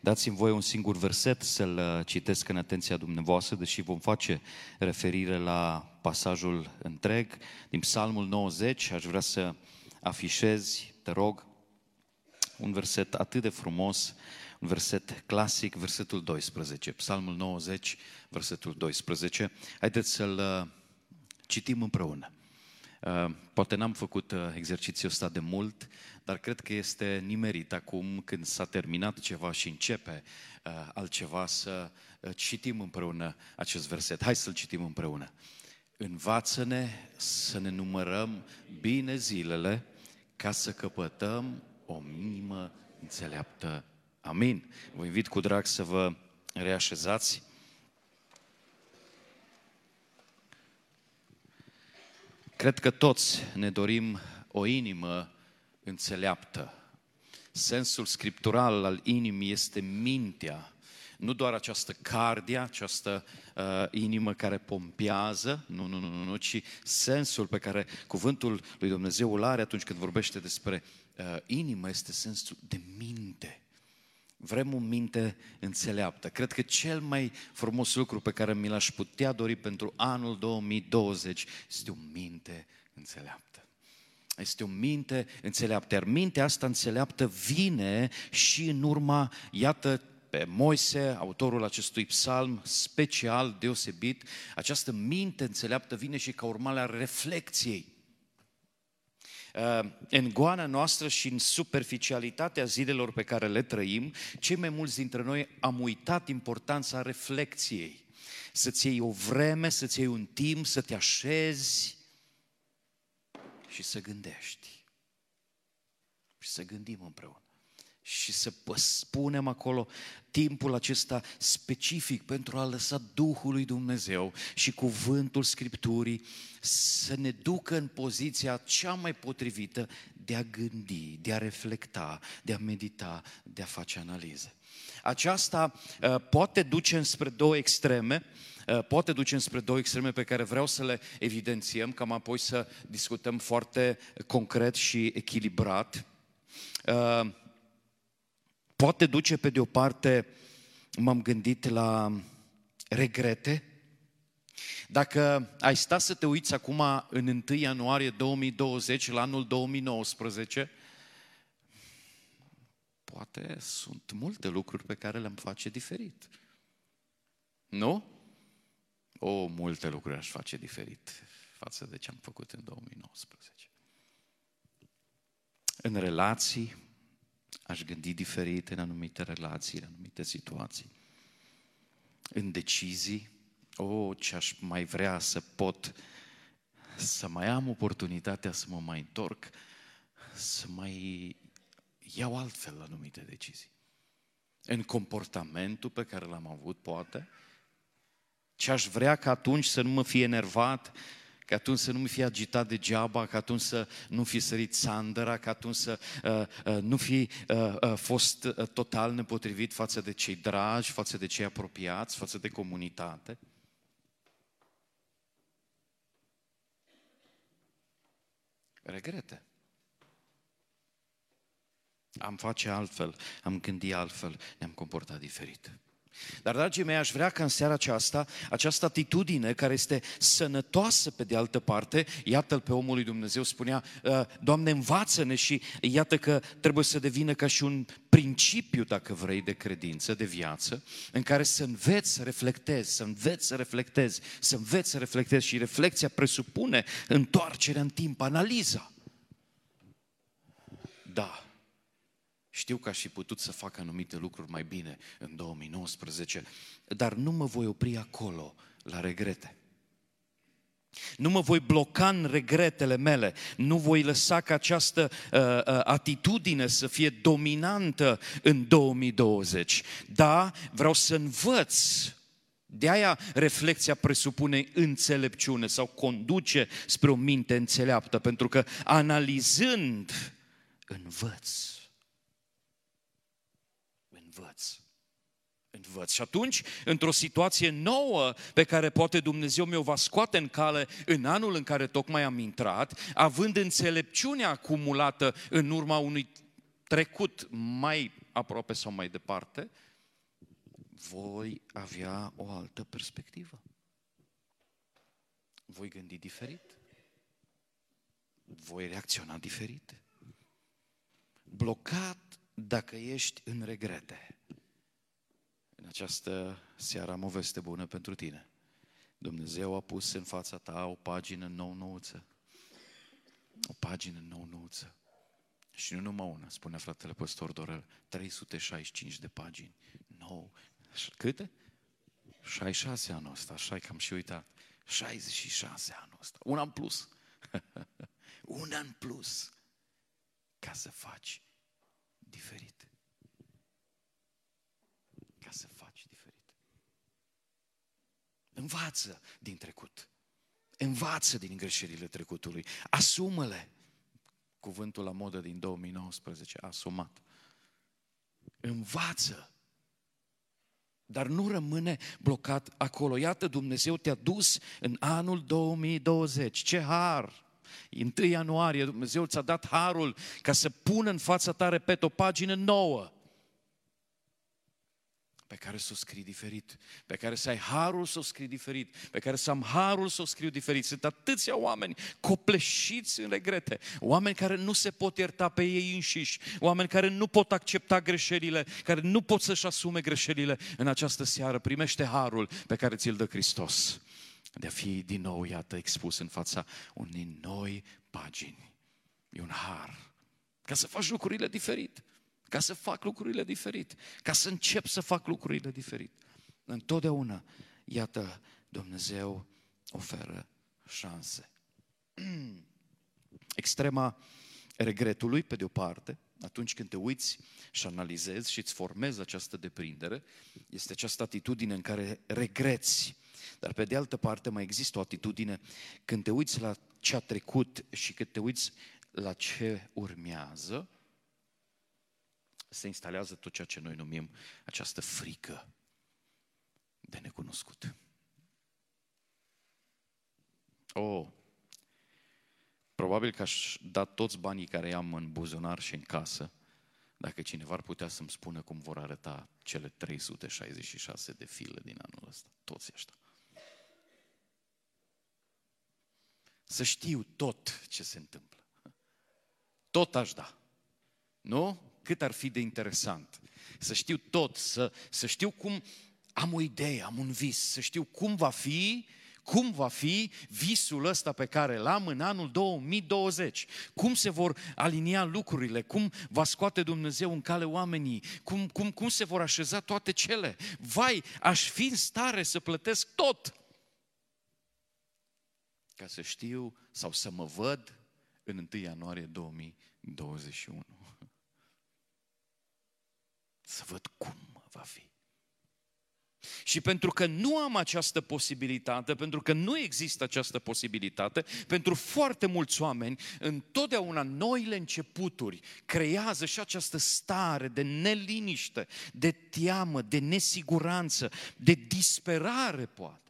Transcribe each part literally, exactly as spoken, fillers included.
Dați-mi voie un singur verset să-l citesc în atenția dumneavoastră, deși vom face referire la pasajul întreg din Psalmul nouăzeci. Aș vrea să afișezi, te rog, un verset atât de frumos, un verset clasic, versetul doisprezece. Psalmul nouăzeci, versetul doisprezece. Haideți să-l citim împreună. Poate n-am făcut exercițiul ăsta de mult, dar cred că este nimerit acum când s-a terminat ceva și începe altceva să citim împreună acest verset. Hai să-l citim împreună. Învață-ne să ne numărăm bine zilele ca să căpătăm o inimă înțeleaptă. Amin. Vă invit cu drag să vă reașezați. Cred că toți ne dorim o inimă înțeleaptă. Sensul scriptural al inimii este mintea, nu doar această cardia, această uh, inimă care pompează, nu, nu, nu, nu, ci sensul pe care cuvântul lui Dumnezeu îl are atunci când vorbește despre uh, inimă este sensul de minte. Vrem o minte înțeleaptă. Cred că cel mai frumos lucru pe care mi l-aș putea dori pentru anul două mii douăzeci este o minte înțeleaptă. Este o minte înțeleaptă. Iar mintea asta înțeleaptă vine și în urma, iată, pe Moise, autorul acestui psalm special, deosebit, această minte înțeleaptă vine și ca urmare a reflecției. În goana noastră și în superficialitatea zilelor pe care le trăim, cei mai mulți dintre noi am uitat importanța reflecției. Să-ți iei o vreme, să-ți iei un timp, să te așezi și să gândești. Și să gândim împreună. Și să spunem acolo timpul acesta specific pentru a lăsa Duhul lui Dumnezeu și cuvântul Scripturii să ne ducă în poziția cea mai potrivită de a gândi, de a reflecta, de a medita, de a face analize. Aceasta uh, poate duce înspre două extreme, uh, poate duce înspre două extreme pe care vreau să le evidențiem, cam apoi să discutăm foarte concret și echilibrat. Uh, Poate duce pe de o parte, m-am gândit la regrete. Dacă ai sta să te uiți acum în întâi ianuarie două mii douăzeci, la anul două mii nouăsprezece, poate sunt multe lucruri pe care le-am face diferit. Nu? O, multe lucruri aș face diferit față de ce am făcut în două mii nouăsprezece. În relații, aș gândi diferit în anumite relații, în anumite situații. În decizii, o, ce aș mai vrea să pot, să mai am oportunitatea să mă mai întorc, să mai iau altfel anumite decizii. În comportamentul pe care l-am avut, poate, ce aș vrea ca atunci să nu mă fie enervat, că atunci să nu mi fie agitat degeaba, că atunci să nu fi sărit sandăra, că atunci să uh, uh, nu fi uh, uh, fost uh, total nepotrivit față de cei dragi, față de cei apropiați, față de comunitate. Regrete. Am face altfel, am gândit altfel, ne-am comportat diferit. Dar, dragii mei, aș vrea ca în seara aceasta, această atitudine care este sănătoasă pe de altă parte, iată-l pe omul lui Dumnezeu, spunea, Doamne, învață-ne, și iată că trebuie să devină ca și un principiu, dacă vrei, de credință, de viață, în care să înveți să reflectezi, să înveți să reflectezi, să înveți să reflectezi, și reflecția presupune întoarcerea în timp, analiza. Da. Știu că aș fi putut să fac anumite lucruri mai bine în două mii nouăsprezece, dar nu mă voi opri acolo, la regrete. Nu mă voi bloca în regretele mele, nu voi lăsa ca această uh, uh, atitudine să fie dominantă în două mii douăzeci. Da, vreau să învăț. De aia reflexia presupune înțelepciune sau conduce spre o minte înțeleaptă, pentru că analizând, învăț. Învăț. Învăț. Și atunci, într-o situație nouă pe care poate Dumnezeu mi-o va scoate în cale în anul în care tocmai am intrat, având înțelepciunea acumulată în urma unui trecut mai aproape sau mai departe, voi avea o altă perspectivă. Voi gândi diferit. Voi reacționa diferit. Blocat dacă ești în regrete. În această seară am o veste bună pentru tine. Dumnezeu a pus în fața ta o pagină nou-nouță. O pagină nou-nouță. Și nu numai una, spunea fratele păstor Dorel, trei sute șaizeci și cinci de pagini. Nou. Câte? șaizeci și șase anul ăsta, așa că am și uitat. șaizeci și șase anul ăsta. Un an plus. Un an plus. Ca să faci diferit. Ca să faci diferit. Învață din trecut. Învață din greșelile trecutului. Asumă-le. Cuvântul la modă din două mii nouăsprezece, asumat. Învață. Dar nu rămâne blocat acolo. Iată, Dumnezeu te-a dus în anul două mii douăzeci. Ce har! întâi ianuarie Dumnezeu ți-a dat harul ca să pună în fața ta, repet, o pagină nouă pe care să o scrii diferit, pe care să ai harul să o scrii diferit, pe care să am harul să o scriu diferit. Sunt atâția oameni copleșiți în regrete, oameni care nu se pot ierta pe ei înșiși, oameni care nu pot accepta greșelile, care nu pot să-și asume greșelile. În această seară primește harul pe care ți-l dă Hristos, de a fi din nou, iată, expus în fața unei noi pagini. E un har ca să faci lucrurile diferit. Ca să fac lucrurile diferit, ca să încep să fac lucrurile diferit. Întotdeauna, iată, Dumnezeu oferă șanse. Extrema regretului, pe de-o parte, atunci când te uiți și analizezi și îți formezi această deprindere, este această atitudine în care regreți. Dar pe de altă parte mai există o atitudine când te uiți la ce a trecut și când te uiți la ce urmează, se instalează tot ceea ce noi numim această frică de necunoscut. Oh, probabil că aș da toți banii care i-am în buzunar și în casă, dacă cineva ar putea să-mi spună cum vor arăta cele trei sute șaizeci și șase de file din anul ăsta, toți ăștia. Să știu tot ce se întâmplă. Tot aș da. Nu? Cât ar fi de interesant. Să știu tot, să, să știu cum, am o idee, am un vis, să știu cum va fi, cum va fi visul ăsta pe care l-am în anul două mii douăzeci. Cum se vor alinia lucrurile, cum va scoate Dumnezeu în cale oamenii, cum, cum, cum se vor așeza toate cele. Vai, aș fi în stare să plătesc tot ca să știu sau să mă văd în întâi ianuarie două mii douăzeci și unu. Să văd cum va fi. Și pentru că nu am această posibilitate, pentru că nu există această posibilitate, pentru foarte mulți oameni, întotdeauna noile începuturi creează și această stare de neliniște, de teamă, de nesiguranță, de disperare, poate.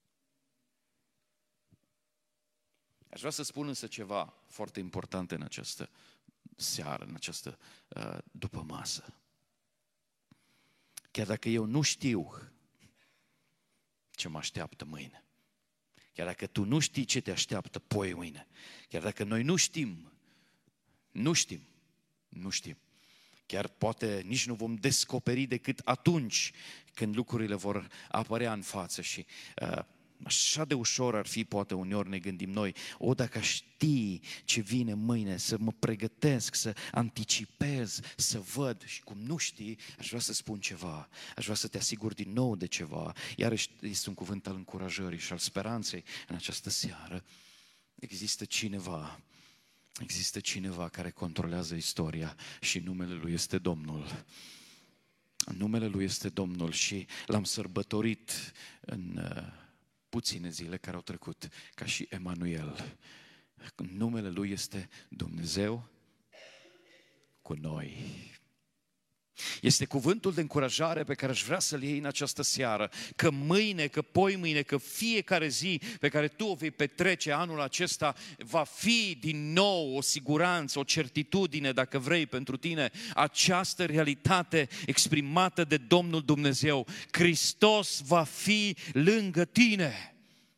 Aș vrea să spun însă ceva foarte important în această seară, în această uh, după masă. Chiar dacă eu nu știu ce mă așteaptă mâine, chiar dacă tu nu știi ce te așteaptă poi mâine, chiar dacă noi nu știm, nu știm, nu știm, chiar poate nici nu vom descoperi decât atunci când lucrurile vor apărea în față și uh, așa de ușor ar fi, poate uneori ne gândim noi, o, dacă știi ce vine mâine, să mă pregătesc, să anticipez, să văd. Și cum nu știi, aș vrea să spun ceva, aș vrea să te asigur din nou de ceva. Iarăși este un cuvânt al încurajării și al speranței în această seară. Există cineva, există cineva care controlează istoria și numele Lui este Domnul. Numele Lui este Domnul și L-am sărbătorit în puține zile care au trecut, ca și Emanuel. Numele Lui este Dumnezeu cu noi. Este cuvântul de încurajare pe care aș vrea să-l iei în această seară, că mâine, că poimâine, că fiecare zi pe care tu o vei petrece anul acesta va fi din nou o siguranță, o certitudine, dacă vrei, pentru tine, această realitate exprimată de Domnul Dumnezeu. Hristos va fi lângă tine.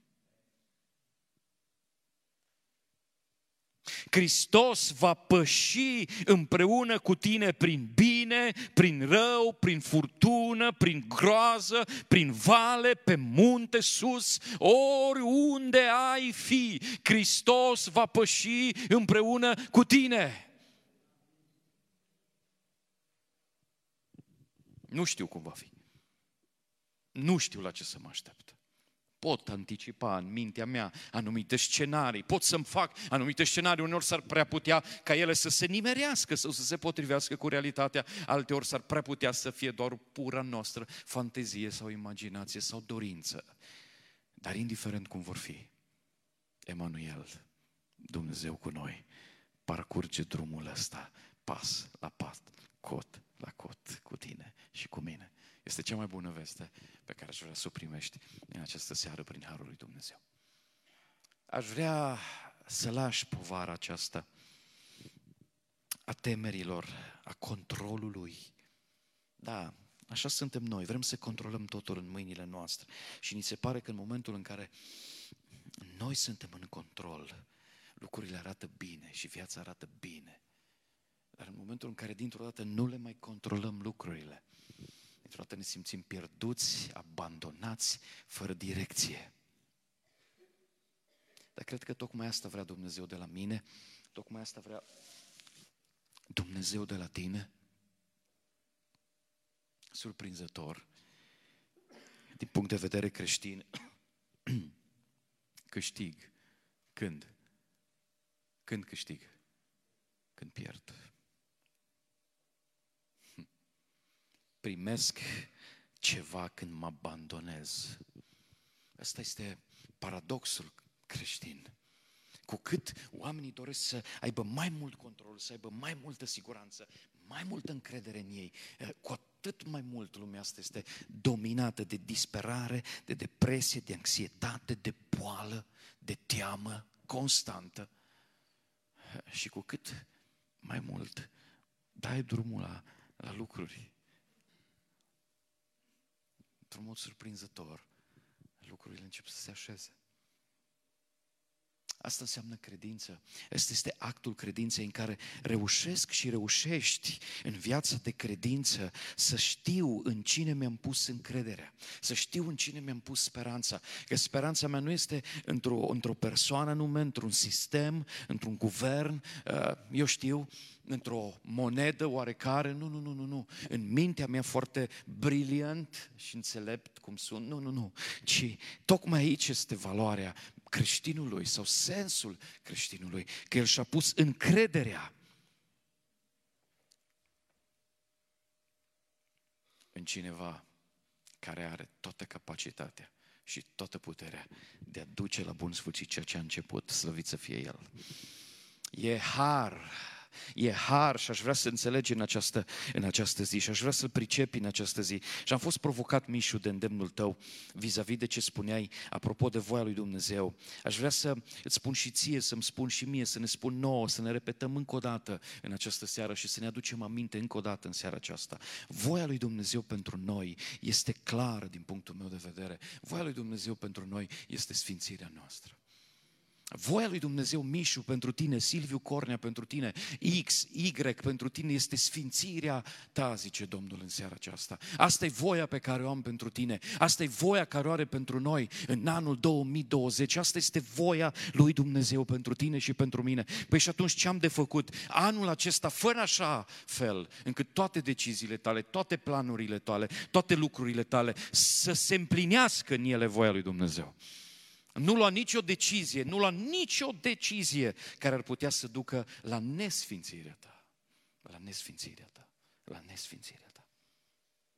Hristos va păși împreună cu tine prin bine, prin rău, prin furtună, prin groază, prin vale, pe munte sus, oriunde ai fi. Hristos va păși împreună cu tine. Nu știu cum va fi. Nu știu la ce să mă aștept. Pot anticipa în mintea mea anumite scenarii, pot să-mi fac anumite scenarii, uneori s-ar prea putea ca ele să se nimerească sau să se potrivească cu realitatea, alteori s-ar prea putea să fie doar pura noastră fantezie sau imaginație sau dorință. Dar indiferent cum vor fi, Emanuel, Dumnezeu cu noi, parcurge drumul ăsta, pas la pas, cot la cot, cu tine și cu mine. Este cea mai bună veste pe care aș vrea să o primești în această seară prin Harul lui Dumnezeu. Aș vrea să lași povara aceasta a temerilor, a controlului. Da, așa suntem noi, vrem să controlăm totul în mâinile noastre. Și ni se pare că în momentul în care noi suntem în control, lucrurile arată bine și viața arată bine. Dar în momentul în care dintr-o dată nu le mai controlăm lucrurile, dintr-o dată ne simțim pierduți, abandonați, fără direcție. Dar cred că tocmai asta vrea Dumnezeu de la mine, tocmai asta vrea Dumnezeu de la tine. Surprinzător, din punct de vedere creștin, câștig. Când? Când câștig? Când pierd. Primesc ceva când mă abandonez. Asta este paradoxul creștin. Cu cât oamenii doresc să aibă mai mult control, să aibă mai multă siguranță, mai multă încredere în ei, cu atât mai mult lumea asta este dominată de disperare, de depresie, de anxietate, de boală, de teamă constantă. Și cu cât mai mult dai drumul la, la lucruri, într-un mod surprinzător, lucrurile încep să se așeze. Asta înseamnă credință. Asta este actul credinței în care reușesc și reușești în viața de credință să știu în cine mi-am pus încrederea, să știu în cine mi-am pus speranța. Că speranța mea nu este într-o, într-o persoană anume, într-un sistem, într-un guvern, eu știu, într-o monedă oarecare. Nu, nu, nu, nu, nu. În mintea mea foarte briliant și înțelept cum sunt. Nu, nu, nu. Ci tocmai aici este valoarea creștinului sau sensul creștinului, că el și-a pus încrederea în cineva care are toată capacitatea și toată puterea de a duce la bun sfârșit ceea ce a început, slăvit să fie El. E har, e har și aș vrea să înțelegi în această, în această zi și aș vrea să-l pricepi în această zi. Și am fost provocat, Mișu, de îndemnul tău vis-a-vis de ce spuneai apropo de voia lui Dumnezeu. Aș vrea să îți spun și ție, să-mi spun și mie, să ne spun nouă, să ne repetăm încă o dată în această seară și să ne aducem aminte încă o dată în seara aceasta. Voia lui Dumnezeu pentru noi este clară din punctul meu de vedere. Voia lui Dumnezeu pentru noi este sfințirea noastră. Voia lui Dumnezeu, Mișu, pentru tine, Silviu Cornea, pentru tine, X, Y, pentru tine este sfințirea ta, zice Domnul în seara aceasta. Asta e voia pe care o am pentru tine. Asta e voia care o are pentru noi în anul două mii douăzeci. Asta este voia lui Dumnezeu pentru tine și pentru mine. Păi și atunci ce am de făcut? Anul acesta, fără așa fel, încât toate deciziile tale, toate planurile tale, toate lucrurile tale, să se împlinească în ele voia lui Dumnezeu. Nu lua nicio decizie, nu lua nicio decizie care ar putea să ducă la nesfințirea ta. La nesfințirea ta. La nesfințirea ta.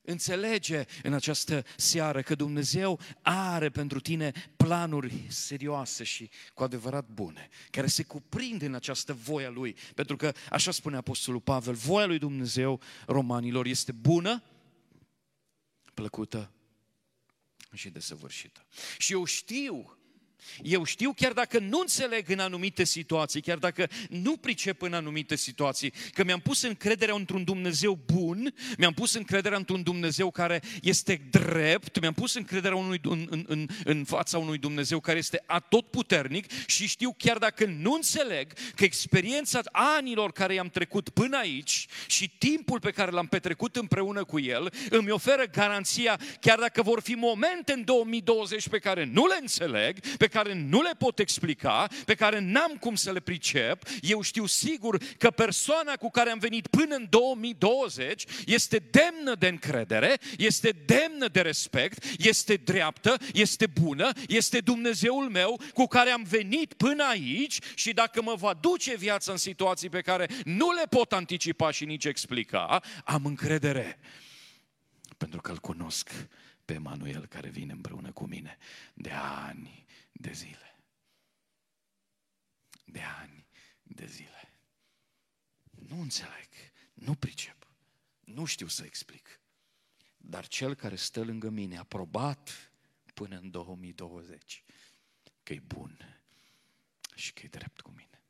Înțelege în această seară că Dumnezeu are pentru tine planuri serioase și cu adevărat bune, care se cuprind în această voia Lui. Pentru că, așa spune Apostolul Pavel, voia lui Dumnezeu, romanilor, este bună, plăcută și desăvârșită. Și eu știu, eu știu chiar dacă nu înțeleg în anumite situații, chiar dacă nu pricep în anumite situații, că mi-am pus încrederea într-un Dumnezeu bun, mi-am pus încrederea într-un Dumnezeu care este drept, mi-am pus încrederea unui, în, în, în, în fața unui Dumnezeu care este atotputernic și știu chiar dacă nu înțeleg că experiența anilor care i-am trecut până aici și timpul pe care l-am petrecut împreună cu El îmi oferă garanția, chiar dacă vor fi momente în două mii douăzeci pe care nu le înțeleg, pe care nu le pot explica, pe care n-am cum să le pricep, eu știu sigur că persoana cu care am venit până în două mii douăzeci este demnă de încredere, este demnă de respect, este dreaptă, este bună, este Dumnezeul meu cu care am venit până aici și dacă mă va duce viața în situații pe care nu le pot anticipa și nici explica, am încredere. Pentru că îl cunosc pe Emanuel care vine împreună cu mine de ani de zile. De ani de zile. Nu înțeleg, nu pricep, nu știu să explic. Dar cel care stă lângă mine a probat până în două mii douăzeci că e bun și că e drept cu mine.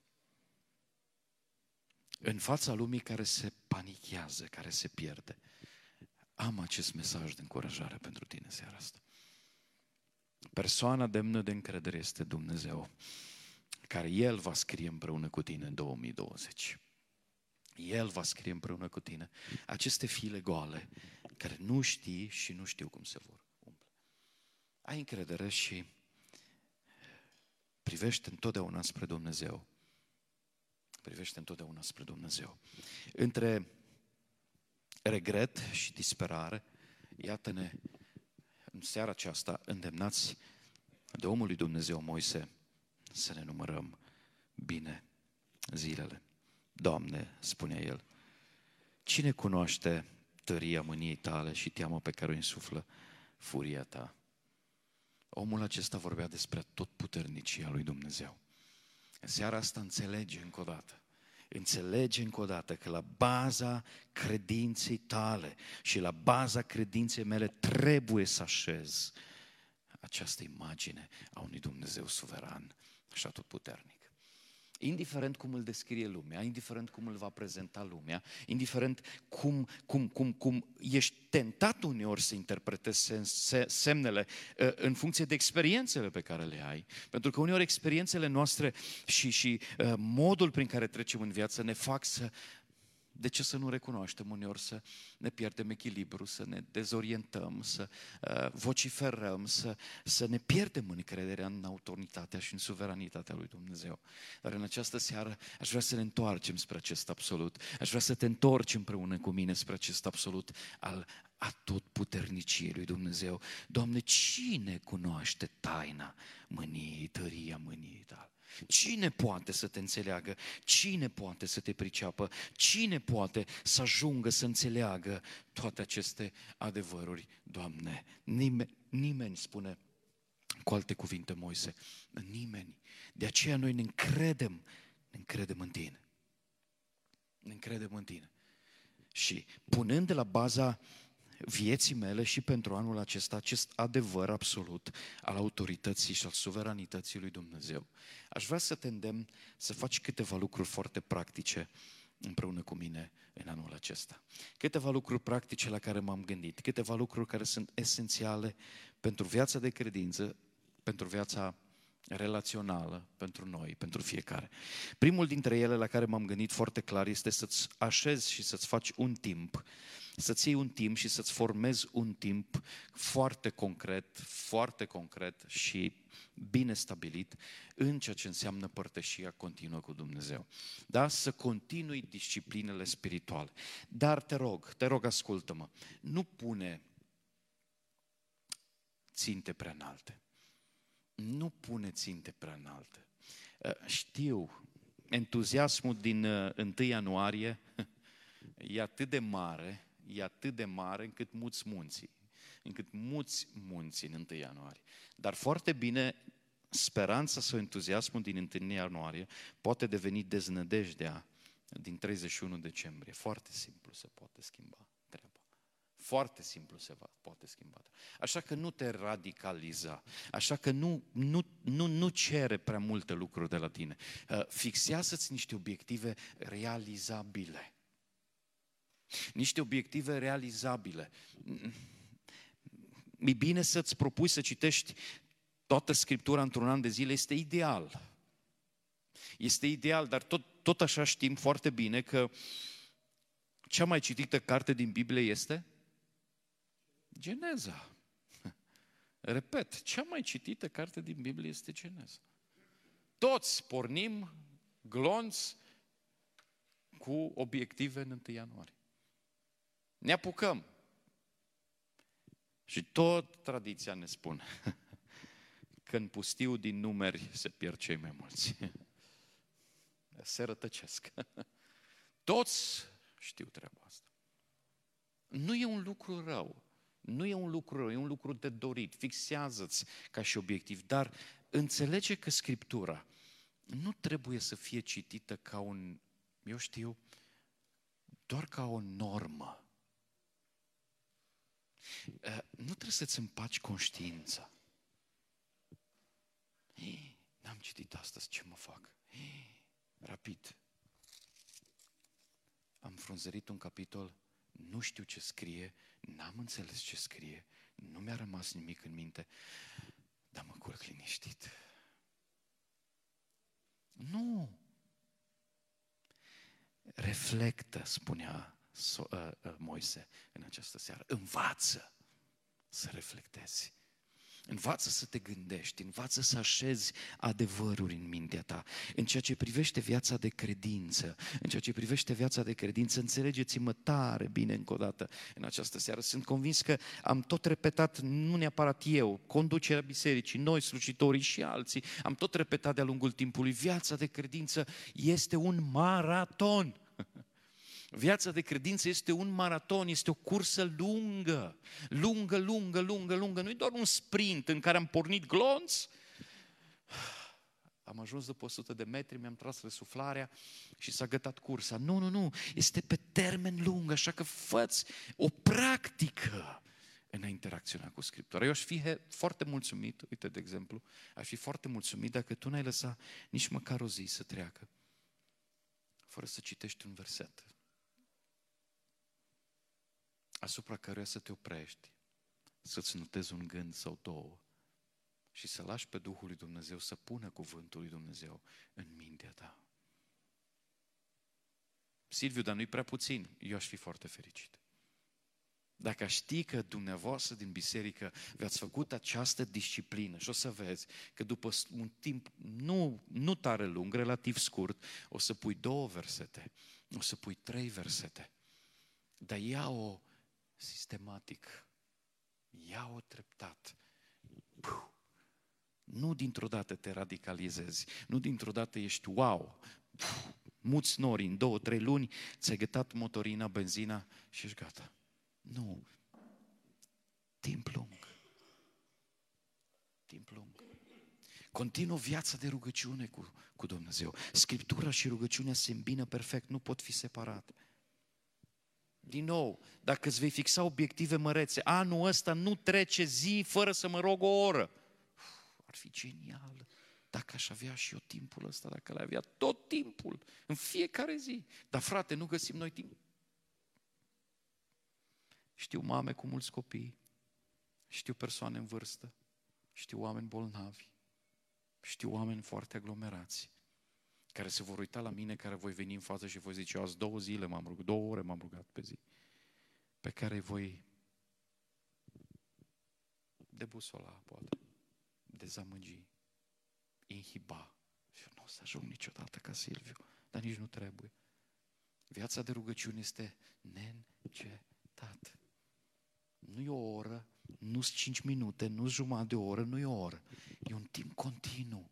În fața lumii care se panichează, care se pierde, am acest mesaj de încurajare pentru tine seara asta. Persoana demnă de încredere este Dumnezeu, care El va scrie împreună cu tine în două mii douăzeci. El va scrie împreună cu tine aceste file goale care nu știi și nu știu cum se vor umple. Ai încredere și privește întotdeauna spre Dumnezeu. Privește întotdeauna spre Dumnezeu. Între regret și disperare, iată-ne în seara aceasta îndemnați de omul lui Dumnezeu Moise să ne numărăm bine zilele. Doamne, spunea el, cine cunoaște tăria mâniei tale și teama pe care o insuflă furia ta? Omul acesta vorbea despre totputernicia lui Dumnezeu. În seara asta înțelege încă o dată. Înțelege încă o dată că la baza credinței tale și la baza credinței mele trebuie să așez această imagine a unui Dumnezeu suveran și atotputernic. Indiferent cum îl descrie lumea, indiferent cum îl va prezenta lumea, indiferent cum, cum, cum, cum ești tentat uneori să interpretezi semnele în funcție de experiențele pe care le ai. Pentru că uneori experiențele noastre și, și modul prin care trecem în viață ne fac să... De ce să nu recunoaștem uneori să ne pierdem echilibru, să ne dezorientăm, să uh, vociferăm, să, să ne pierdem încrederea în autoritatea și în suveranitatea lui Dumnezeu. Dar în această seară aș vrea să ne întoarcem spre acest absolut. Aș vrea să te întorci împreună cu mine spre acest absolut al atotputerniciei lui Dumnezeu. Doamne, cine cunoaște taina mâniei, tăria mâniei tale? Cine poate să te înțeleagă? Cine poate să te priceapă? Cine poate să ajungă să înțeleagă toate aceste adevăruri, Doamne? Nimeni, nimeni spune, cu alte cuvinte Moise, nimeni. De aceea noi ne încredem, ne încredem în Tine. Ne încredem în Tine. Și punând de la baza vieții mele și pentru anul acesta acest adevăr absolut al autorității și al suveranității lui Dumnezeu, aș vrea să te îndemn să faci câteva lucruri foarte practice împreună cu mine în anul acesta. Câteva lucruri practice la care m-am gândit, câteva lucruri care sunt esențiale pentru viața de credință, pentru viața relațională pentru noi, pentru fiecare. Primul dintre ele la care m-am gândit foarte clar este să-ți așezi și să-ți faci un timp, să-ți iei un timp și să-ți formezi un timp foarte concret, foarte concret și bine stabilit în ceea ce înseamnă părtășia continuă cu Dumnezeu. Da? Să continui disciplinele spirituale. Dar te rog, te rog, ascultă-mă, nu pune ținte prea înalte. Nu pune ținte prea înalte. Știu, entuziasmul din întâi ianuarie e atât de mare, e atât de mare încât muți munții. Încât muți munții în întâi ianuarie. Dar foarte bine, speranța sau entuziasmul din întâi ianuarie poate deveni deznădejdea din treizeci și unu decembrie. Foarte simplu se poate schimba treaba. Foarte simplu se va, poate schimba. Așa că nu te radicaliza, așa că nu, nu, nu, nu cere prea multe lucruri de la tine. Fixează-ți niște obiective realizabile. Niște obiective realizabile. E bine să-ți propui să citești toată Scriptura într-un an de zile, este ideal. Este ideal, dar tot, tot așa știm foarte bine că cea mai citită carte din Biblie este Geneza. Repet, cea mai citită carte din Biblie este Geneza. Toți pornim glonți cu obiective în întâi ianuarie. Ne apucăm. Și tot tradiția ne spune că în pustiu din numeri se pierd cei mai mulți. Se rătăcesc. Toți știu treaba asta. Nu e un lucru rău. Nu e un lucru rău, e un lucru de dorit. Fixează-ți ca și obiectiv, dar înțelege că Scriptura nu trebuie să fie citită ca un, eu știu, doar ca o normă. Nu trebuie să-ți împaci conștiința. N-am citit astăzi, ce mă fac? Rapid. Am frunzărit un capitol, nu știu ce scrie, n-am înțeles ce scrie, nu mi-a rămas nimic în minte, dar mă culc liniștit. Nu! Reflectă, spunea Moise în această seară, învață să reflectezi. Învață să te gândești, învață să așezi adevăruri în mintea ta. În ceea ce privește viața de credință, în ceea ce privește viața de credință, înțelegeți-mă tare bine încă o dată în această seară. Sunt convins că am tot repetat, nu neapărat eu, conducerea bisericii, noi slujitorii și alții, am tot repetat de-a lungul timpului, viața de credință este un maraton. Viața de credință este un maraton, este o cursă lungă, lungă, lungă, lungă, lungă. Nu e doar un sprint în care am pornit glonț, am ajuns după o sută de metri, mi-am tras răsuflarea și s-a gătat cursa. Nu, nu, nu, este pe termen lung, așa că fă-ți o practică în a interacționa cu Scriptura. Eu aș fi foarte mulțumit, uite de exemplu, aș fi foarte mulțumit dacă tu n-ai lăsat nici măcar o zi să treacă fără să citești un verset asupra căruia să te oprești, să-ți notezi un gând sau două și să lași pe Duhul lui Dumnezeu să pună cuvântul lui Dumnezeu în mintea ta. Silviu, dar nu-i prea puțin. Eu aș fi foarte fericit. Dacă știi că dumneavoastră din biserică v-ați făcut această disciplină și o să vezi că după un timp nu, nu tare lung, relativ scurt, o să pui două versete, o să pui trei versete, dar ia-o sistematic, ia-o treptat. Puh. Nu dintr-o dată te radicalizezi, nu dintr-o dată ești wow, puh, muți nori în două, trei luni, ți-ai gătat motorina, benzina și ești gata. Nu. Timp lung. Timp lung. Continuă viața de rugăciune cu, cu Dumnezeu. Scriptura și rugăciunea se îmbină perfect, nu pot fi separate. Din nou, dacă îți vei fixa obiective mărețe, anul ăsta nu trece zi fără să mă rog o oră. Uf, ar fi genial dacă aș avea și eu timpul ăsta, dacă l-ai avea tot timpul, în fiecare zi. Dar frate, nu găsim noi timp. Știu mame cu mulți copii, știu persoane în vârstă, știu oameni bolnavi, știu oameni foarte aglomerați, care se vor uita la mine, care voi veni în față și voi zice, eu azi două zile m-am rugat, două ore m-am rugat pe zi, pe care voi debusola, poate, dezamăgi, inhiba. Și eu nu o să ajung niciodată ca Silviu, dar nici nu trebuie. Viața de rugăciune este neîncetat. Nu e o oră, nu sunt cinci minute, nu sunt jumătate de oră, nu e o oră. E un timp continuu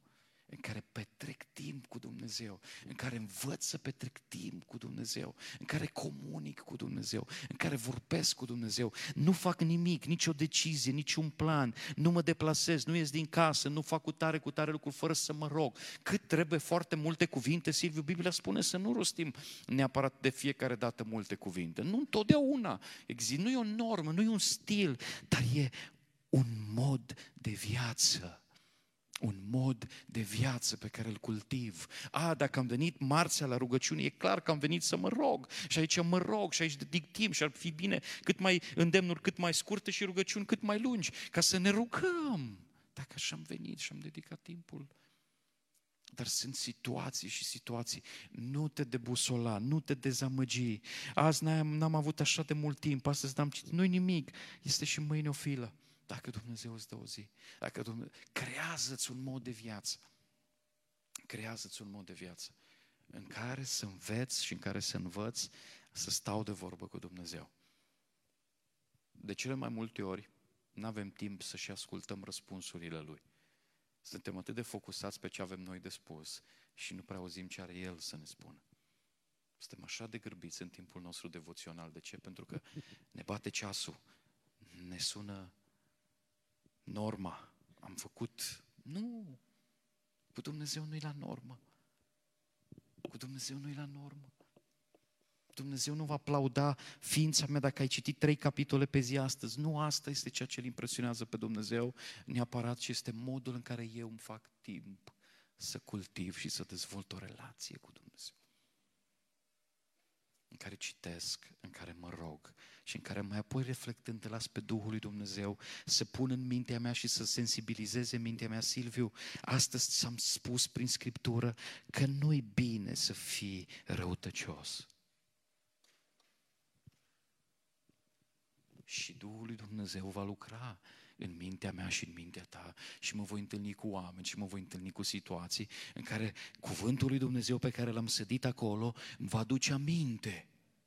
în care petrec timp cu Dumnezeu, în care învăț să petrec timp cu Dumnezeu, în care comunic cu Dumnezeu, în care vorbesc cu Dumnezeu. Nu fac nimic, nicio decizie, niciun plan, nu mă deplasez, nu ies din casă, nu fac cu tare, cu tare lucruri fără să mă rog. Cât trebuie foarte multe cuvinte, Silviu, Biblia spune să nu rostim neapărat de fiecare dată multe cuvinte. Nu întotdeauna, există, nu e o normă, nu e un stil, dar e un mod de viață. Un mod de viață pe care îl cultiv. A, dacă am venit marțea la rugăciune, e clar că am venit să mă rog. Și aici mă rog și aici dedic timp și ar fi bine cât mai îndemnuri cât mai scurte și rugăciuni cât mai lungi, ca să ne rugăm. Dacă așa am venit și am dedicat timpul. Dar sunt situații și situații. Nu te debusola, nu te dezamăgi. Azi n-am, n-am avut așa de mult timp, astăzi n-am citit. Nu-i nimic, este și mâine o filă. Dacă Dumnezeu îți dă o zi, dacă Dumnezeu... creează-ți un mod de viață. Creează-ți un mod de viață în care să înveți și în care să învăț să stau de vorbă cu Dumnezeu. De cele mai multe ori nu avem timp să-și ascultăm răspunsurile Lui. Suntem atât de focusați pe ce avem noi de spus și nu prea auzim ce are El să ne spună. Suntem așa de grăbiți în timpul nostru devoțional. De ce? Pentru că ne bate ceasul, ne sună norma. Am făcut... Nu! Cu Dumnezeu nu-i la normă. Cu Dumnezeu nu-i la normă. Dumnezeu nu va aplauda ființa mea dacă ai citit trei capitole pe zi astăzi. Nu asta este ceea ce îl impresionează pe Dumnezeu neapărat, ci este modul în care eu îmi fac timp să cultiv și să dezvolt o relație cu Dumnezeu. În care citesc, în care mă rog și în care mai apoi reflectând las pe Duhul lui Dumnezeu să pun în mintea mea și să sensibilizeze mintea mea. Silviu, astăzi ți-am spus prin Scriptură că nu-i bine să fii răutăcios. Și Duhul lui Dumnezeu va lucra în mintea mea și în mintea ta și mă voi întâlni cu oameni și mă voi întâlni cu situații în care cuvântul lui Dumnezeu pe care l-am sădit acolo îmi va aduce aminte.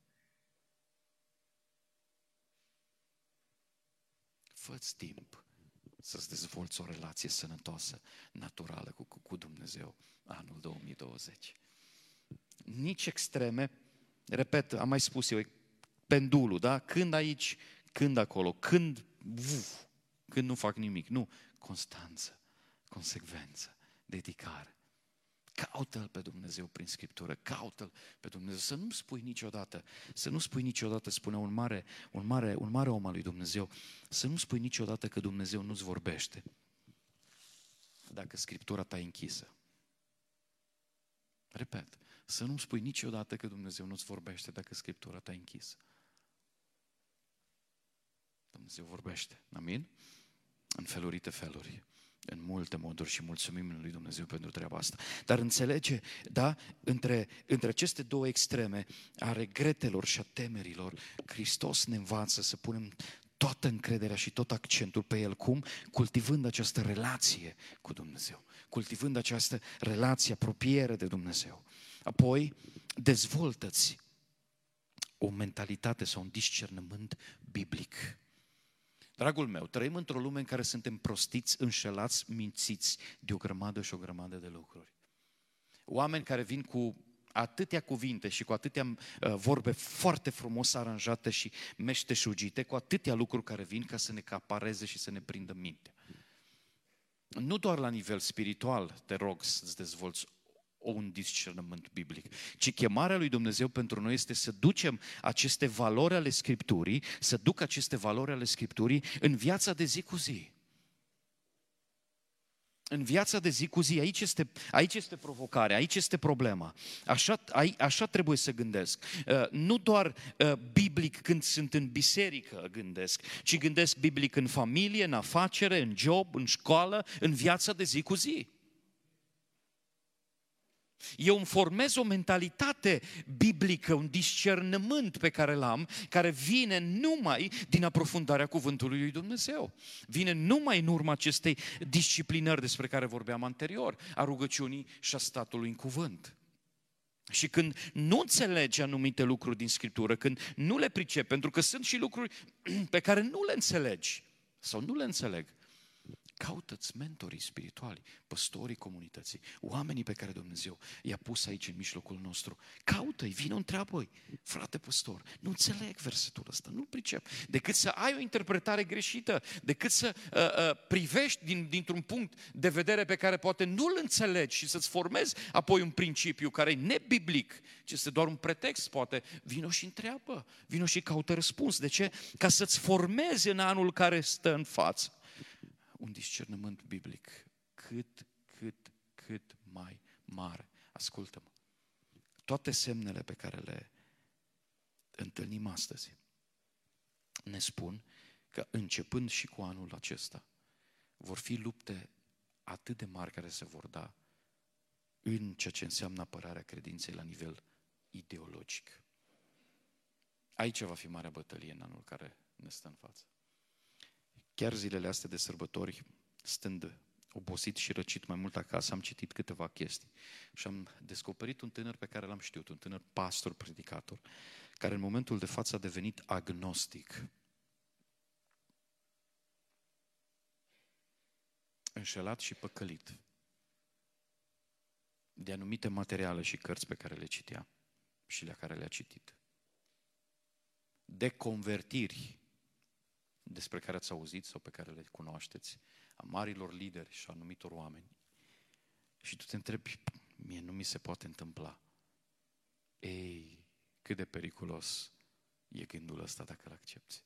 Fă-ți timp să-ți dezvolți o relație sănătoasă, naturală cu, cu, cu Dumnezeu anul două mii douăzeci. Nici extreme, repet, am mai spus eu, pendulul, da? Când aici, când acolo, când, uf, când nu fac nimic. Nu, constanță, consecvență, dedicare. Caută-L pe Dumnezeu prin Scriptură, caută-L pe Dumnezeu. Să nu spui niciodată, să nu spui niciodată, spune un mare, un mare, un mare om al lui Dumnezeu, să nu spui niciodată că Dumnezeu nu-ți vorbește dacă Scriptura ta e închisă. Repet, să nu spui niciodată că Dumnezeu nu-ți vorbește dacă Scriptura ta e închisă. Dumnezeu vorbește, amin? În felurite feluri, în multe moduri și mulțumim lui Dumnezeu pentru treaba asta. Dar înțelege, da, între, între aceste două extreme a regretelor și a temerilor, Hristos ne învață să punem toată încrederea și tot accentul pe El. Cum? Cultivând această relație cu Dumnezeu, cultivând această relație, apropiere de Dumnezeu. Apoi, dezvoltă-ți o mentalitate sau un discernământ biblic. Dragul meu, trăim într-o lume în care suntem prostiți, înșelați, mințiți de o grămadă și o grămadă de lucruri. Oameni care vin cu atâtea cuvinte și cu atâtea uh, vorbe foarte frumos aranjate și meșteșugite, cu atâtea lucruri care vin ca să ne capareze și să ne prindă mintea. Nu doar la nivel spiritual, te rog să-ți dezvolți un discernământ biblic, ci chemarea lui Dumnezeu pentru noi este să ducem aceste valori ale Scripturii, să duc aceste valori ale Scripturii în viața de zi cu zi. În viața de zi cu zi, aici este, aici este provocarea, aici este problema. Așa, așa trebuie să gândesc. Nu doar biblic când sunt în biserică gândesc, ci gândesc biblic în familie, în afacere, în job, în școală, în viața de zi cu zi. Eu îmi formez o mentalitate biblică, un discernământ pe care l-am, care vine numai din aprofundarea cuvântului lui Dumnezeu. Vine numai în urma acestei disciplinări despre care vorbeam anterior, a rugăciunii și a statului în cuvânt. Și când nu înțelegi anumite lucruri din Scriptură, când nu le pricepi, pentru că sunt și lucruri pe care nu le înțelegi sau nu le înțeleg, Caută-ți mentorii spirituali, păstorii comunității, oamenii pe care Dumnezeu i-a pus aici în mijlocul nostru. Caută-i, vină, întreabă-i, frate păstor, nu înțeleg versetul ăsta, nu pricep. Decât să ai o interpretare greșită, decât să uh, uh, privești din, dintr-un punct de vedere pe care poate nu-l înțelegi și să-ți formezi apoi un principiu care e nebiblic, ci este doar un pretext, poate, vino și întreabă, vino și caută răspuns. De ce? Ca să-ți formezi în anul care stă în față un discernământ biblic cât, cât, cât mai mare. Ascultă-mă, toate semnele pe care le întâlnim astăzi ne spun că începând și cu anul acesta vor fi lupte atât de mari care se vor da în ceea ce înseamnă apărarea credinței la nivel ideologic. Aici va fi marea bătălie în anul care ne stă în față. Chiar zilele astea de sărbători, stând obosit și răcit mai mult acasă, am citit câteva chestii și am descoperit un tânăr pe care l-am știut, un tânăr pastor, predicator, care în momentul de față a devenit agnostic. Înșelat și păcălit de anumite materiale și cărți pe care le citea și la care le-a citit. De convertiri despre care ați auzit sau pe care le cunoașteți, a marilor lideri și a anumitor oameni. Și tu te întrebi, mie nu mi se poate întâmpla. Ei, cât de periculos e gândul ăsta dacă îl accepti.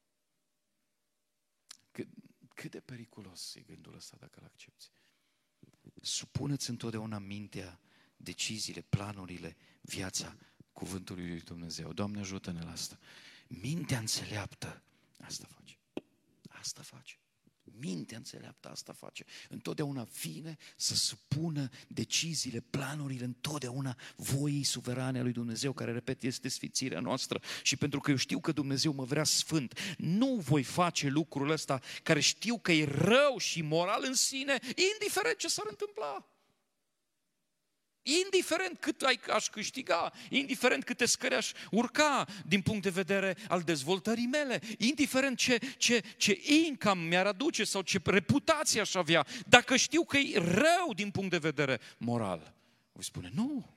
Cât, cât de periculos e gândul ăsta dacă îl accepti. Supune-ți întotdeauna mintea, deciziile, planurile, viața cuvântului lui Dumnezeu. Doamne, ajută-ne la asta. Mintea înțeleaptă asta face. Asta face. Mintea înțeleaptă asta face. Întotdeauna vine să supună deciziile, planurile, întotdeauna voii suverane a lui Dumnezeu, care, repet, este sfințirea noastră. Și pentru că eu știu că Dumnezeu mă vrea sfânt, nu voi face lucrul ăsta care știu că e rău și moral în sine, indiferent ce s-ar întâmpla. Indiferent cât ai, aș câștiga, indiferent câte scări aș urca din punct de vedere al dezvoltării mele, indiferent ce, ce, ce income mi-ar aduce sau ce reputație aș avea, dacă știu că e rău din punct de vedere moral, voi spune nu.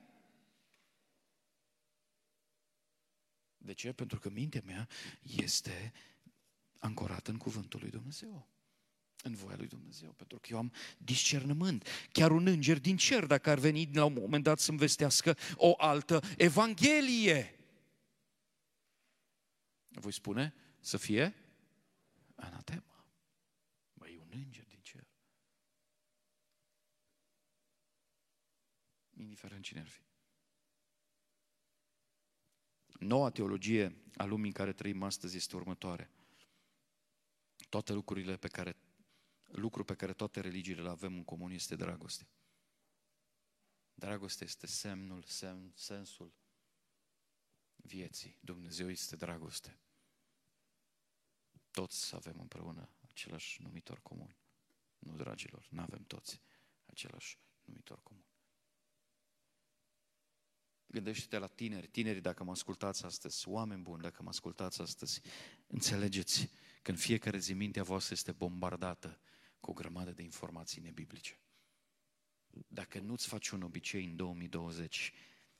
De ce? Pentru că mintea mea este ancorată în cuvântul lui Dumnezeu. În voia lui Dumnezeu, pentru că eu am discernământ. Chiar un înger din cer, dacă ar veni la un moment dat să-mi vestească o altă evanghelie, voi spune să fie anatema. Băi, e un înger din cer. Indiferent cine ar fi. Noua teologie a lumii în care trăim astăzi este următoare. Toate lucrurile pe care Lucru pe care toate religiile le avem în comun este dragoste. Dragostea este semnul, semn, sensul vieții. Dumnezeu este dragoste. Toți avem împreună același numitor comun. Nu, dragilor, nu avem toți același numitor comun. Gândește-te la tineri, tineri, dacă mă ascultați astăzi, oameni buni, dacă mă ascultați astăzi, înțelegeți că în fiecare zi mintea voastră este bombardată cu o grămadă de informații nebiblice. Dacă nu-ți faci un obicei în două mii douăzeci,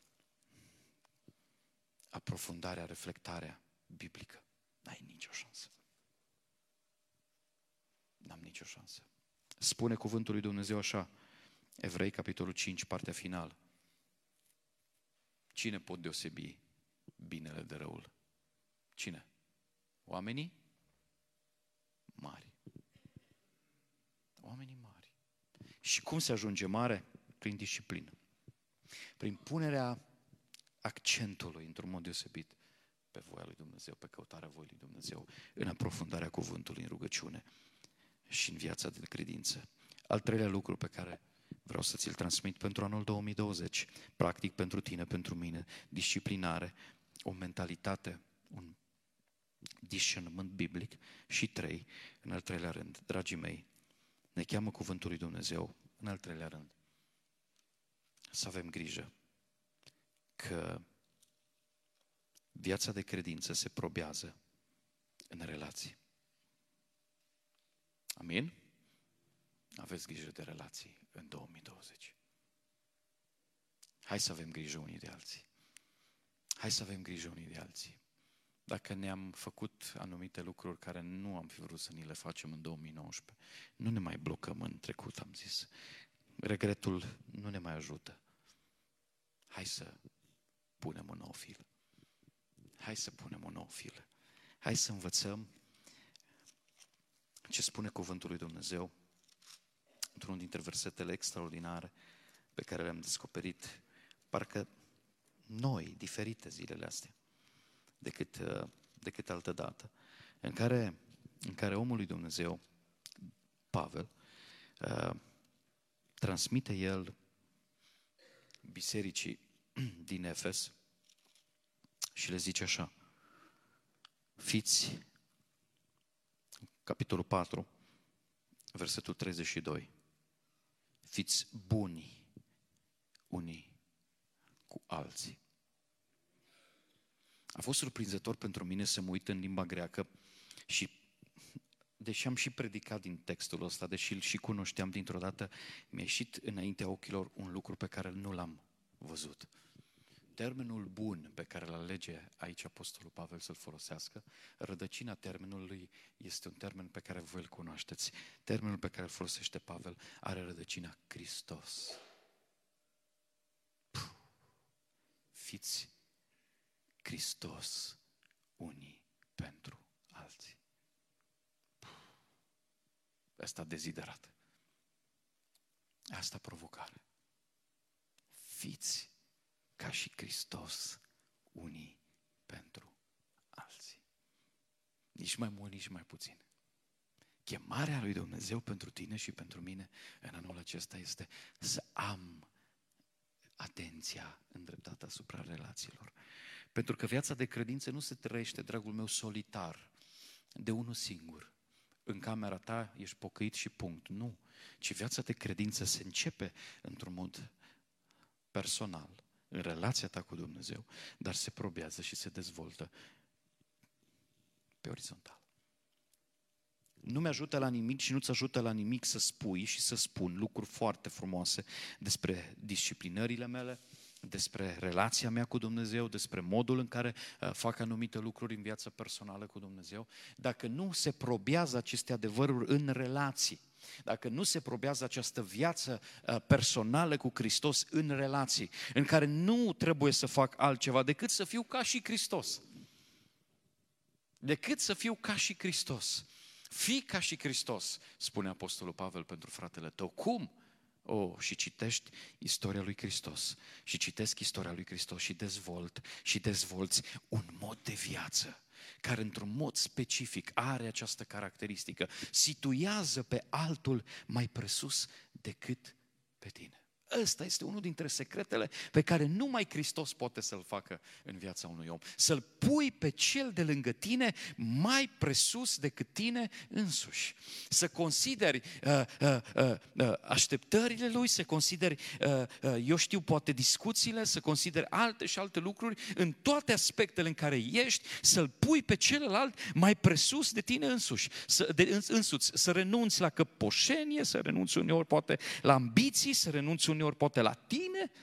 aprofundarea, reflectarea biblică, n-ai nicio șansă. N-am nicio șansă. Spune cuvântul lui Dumnezeu așa, Evrei, capitolul cinci, partea finală. Cine pot deosebi binele de răul? Cine? Oamenii mari. Oamenii mari. Și cum se ajunge mare? Prin disciplină. Prin punerea accentului într-un mod deosebit pe voia lui Dumnezeu, pe căutarea voii lui Dumnezeu, în aprofundarea cuvântului, în rugăciune și în viața de credință. Al treilea lucru pe care vreau să ți-l transmit pentru anul două mii douăzeci, practic pentru tine, pentru mine, disciplinare, o mentalitate, un discernământ biblic și trei, în al treilea rând, dragii mei, ne cheamă cuvântul lui Dumnezeu, în al treilea rând, să avem grijă că viața de credință se probează în relații. Amin? aveți grijă de relații în două mii douăzeci. Hai să avem grijă unii de alții. Hai să avem grijă unii de alții. Dacă ne-am făcut anumite lucruri care nu am fi vrut să ni le facem în două mii nouăsprezece, nu ne mai blocăm în trecut, am zis. Regretul nu ne mai ajută. Hai să punem un nou fil. Hai să punem un nou fil. Hai să învățăm ce spune cuvântul lui Dumnezeu într-unul dintre versetele extraordinare pe care le-am descoperit, parcă noi, diferite zilele astea, decât, decât altă dată, în care, în care omul lui Dumnezeu, Pavel, uh, transmite el bisericii din Efes și le zice așa: fiți, capitolul patru, versetul treizeci și doi, fiți buni unii cu alții. A fost surprinzător pentru mine să mă uit în limba greacă și, deși am și predicat din textul ăsta, deși îl și cunoșteam, dintr-o dată mi-a ieșit înaintea ochilor un lucru pe care nu l-am văzut. Termenul bun pe care îl alege aici Apostolul Pavel să-l folosească, rădăcina termenului este un termen pe care voi îl cunoașteți. Termenul pe care îl folosește Pavel are rădăcina Hristos. Puh. Fiți Hristos unii pentru alții. Puh. Asta deziderat. Asta provocare. Fiți ca și Hristos unii pentru alții. Nici mai mult, nici mai puțin. Chemarea lui Dumnezeu pentru tine și pentru mine în anul acesta este să am atenția îndreptată asupra relațiilor. Pentru că viața de credință nu se trăiește, dragul meu, solitar, de unul singur. În camera ta ești pocăit și punct. Nu. Ci viața de credință se începe într-un mod personal, în relația ta cu Dumnezeu, dar se probează și se dezvoltă pe orizontal. Nu mi-ajută la nimic și nu-ți ajută la nimic să spui și să spun lucruri foarte frumoase despre disciplinările mele, despre relația mea cu Dumnezeu, despre modul în care fac anumite lucruri în viața personală cu Dumnezeu, dacă nu se probează aceste adevăruri în relații, dacă nu se probează această viață personală cu Hristos în relații, în care nu trebuie să fac altceva decât să fiu ca și Hristos. Decât să fiu ca și Hristos. Fii ca și Hristos, spune Apostolul Pavel pentru fratele tău. Cum? Oh, și citești istoria lui Hristos și citesc istoria lui Hristos și dezvolt și dezvolți un mod de viață care într-un mod specific are această caracteristică, situează pe altul mai presus decât pe tine. Ăsta este unul dintre secretele pe care numai Hristos poate să-l facă în viața unui om. Să-l pui pe cel de lângă tine mai presus decât tine însuși. Să consideri uh, uh, uh, așteptările lui, să consideri, uh, uh, eu știu, poate discuțiile, să consideri alte și alte lucruri în toate aspectele în care ești, să-l pui pe celălalt mai presus de tine însuși. Să, de, însuți, să renunți la căpoșenie, să renunți uneori poate la ambiții, să renunți uneori ori poate la tine,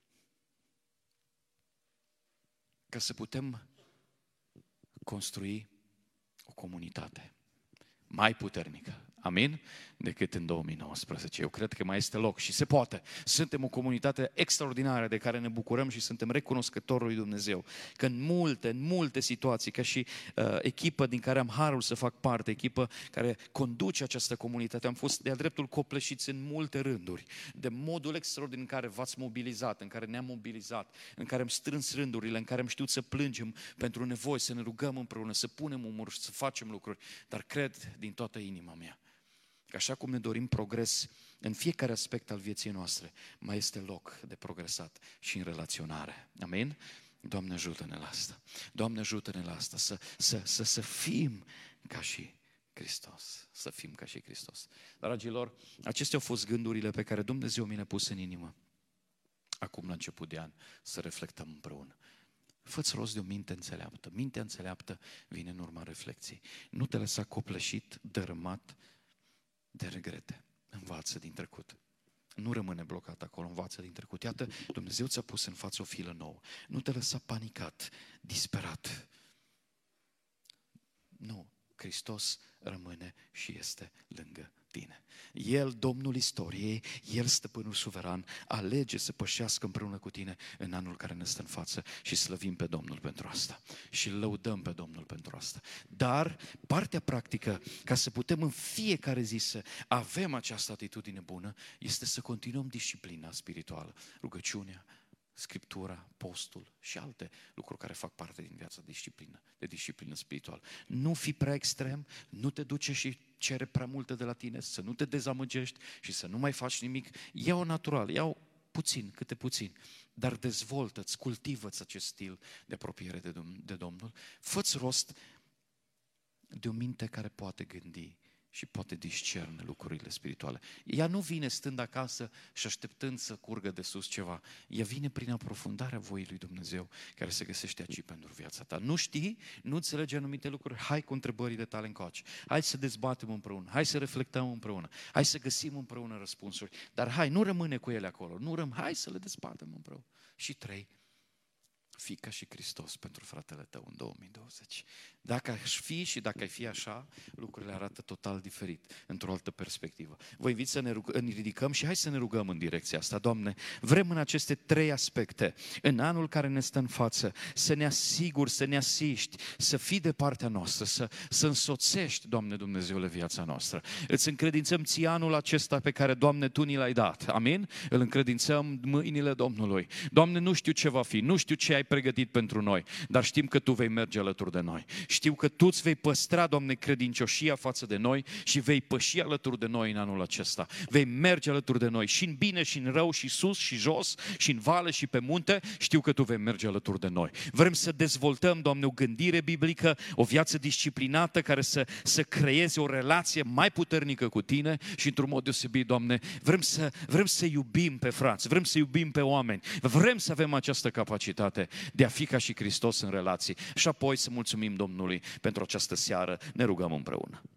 ca să putem construi o comunitate mai puternică, amin, decât în două mii nouăsprezece. Eu cred că mai este loc și se poate. Suntem o comunitate extraordinară de care ne bucurăm și suntem recunoscători lui Dumnezeu. Că în multe, în multe situații, ca și uh, echipă din care am harul să fac parte, echipă care conduce această comunitate, am fost de-a dreptul copleșiți în multe rânduri, de modul extraordinar în care v-ați mobilizat, în care ne-am mobilizat, în care am strâns rândurile, în care am știut să plângem pentru nevoi, să ne rugăm împreună, să punem umăr, să facem lucruri, dar cred din toată inima mea că așa cum ne dorim progres în fiecare aspect al vieții noastre, mai este loc de progresat și în relaționare. Amin? Doamne, ajută-ne la asta. Doamne, ajută-ne la asta, să, să, să, să fim ca și Hristos. Să fim ca și Hristos. Dragilor, acestea au fost gândurile pe care Dumnezeu mi le-a pus în inimă acum la început de an, să reflectăm împreună. Fă-ți rost de o minte înțeleaptă. Mintea înțeleaptă vine în urma reflexiei. Nu te lăsa copleșit, dărâmat de regrete. învață din trecut. Nu rămâne blocat acolo, învață din trecut. Iată, Dumnezeu ți-a pus în față o filă nouă. Nu te lăsa panicat, disperat. Nu, Hristos rămâne și este lângă tine. El, Domnul istoriei, El, Stăpânul suveran, alege să pășească împreună cu tine în anul care ne stă în față și slăvim pe Domnul pentru asta. Și îl lăudăm pe Domnul pentru asta. Dar partea practică, ca să putem în fiecare zi să avem această atitudine bună, este să continuăm disciplina spirituală, rugăciunea, Scriptura, postul și alte lucruri care fac parte din viața de disciplină, de disciplină spirituală. Nu fi prea extrem, nu te duce și cere prea multe de la tine, să nu te dezamăgești și să nu mai faci nimic. Ia-o natural, ia-o puțin, câte puțin, dar dezvoltă-ți, cultivă-ți acest stil de apropiere de, de Domnul. Fă-ți rost de o minte care poate gândi și poate discerne lucrurile spirituale. Ea nu vine stând acasă și așteptând să curgă de sus ceva. Ea vine prin aprofundarea voii lui Dumnezeu care se găsește aici pentru viața ta. Nu știi, nu înțelegi anumite lucruri, hai cu întrebările tale încoace. Hai să dezbatem împreună, hai să reflectăm împreună, hai să găsim împreună răspunsuri. Dar hai, nu rămâne cu ele acolo, nu răm, hai să le dezbatem împreună. Și trei, fii ca și Hristos pentru fratele tău în două mii douăzeci. Dacă aș fi și dacă ai fi așa, lucrurile arată total diferit, într-o altă perspectivă. Vă invit să ne, rug- ne ridicăm și hai să ne rugăm în direcția asta. Doamne, vrem în aceste trei aspecte, în anul care ne stă în față, să ne asiguri, să ne asiști, să fii de partea noastră, să, să însoțești, Doamne Dumnezeule, viața noastră. Îți încredințăm ție anul acesta pe care, Doamne, Tu ni l-ai dat. Amin? Îl încredințăm mâinile Domnului. Doamne, nu știu ce va fi, nu știu ce ai pregătit pentru noi, dar știm că Tu vei merge alături de noi. Știu că Tu îți vei păstra, Doamne, credincioșia față de noi și vei păși alături de noi în anul acesta. Vei merge alături de noi și în bine și în rău și sus și jos și în vale și pe munte. Știu că Tu vei merge alături de noi. Vrem să dezvoltăm, Doamne, o gândire biblică, o viață disciplinată care să, să creeze o relație mai puternică cu Tine și într-un mod deosebit, Doamne, vrem să, vrem să iubim pe frați, vrem să iubim pe oameni, vrem să avem această capacitate de a fi ca și Hristos în relații și apoi să mulțumim Domnului pentru această seară. Ne rugăm împreună.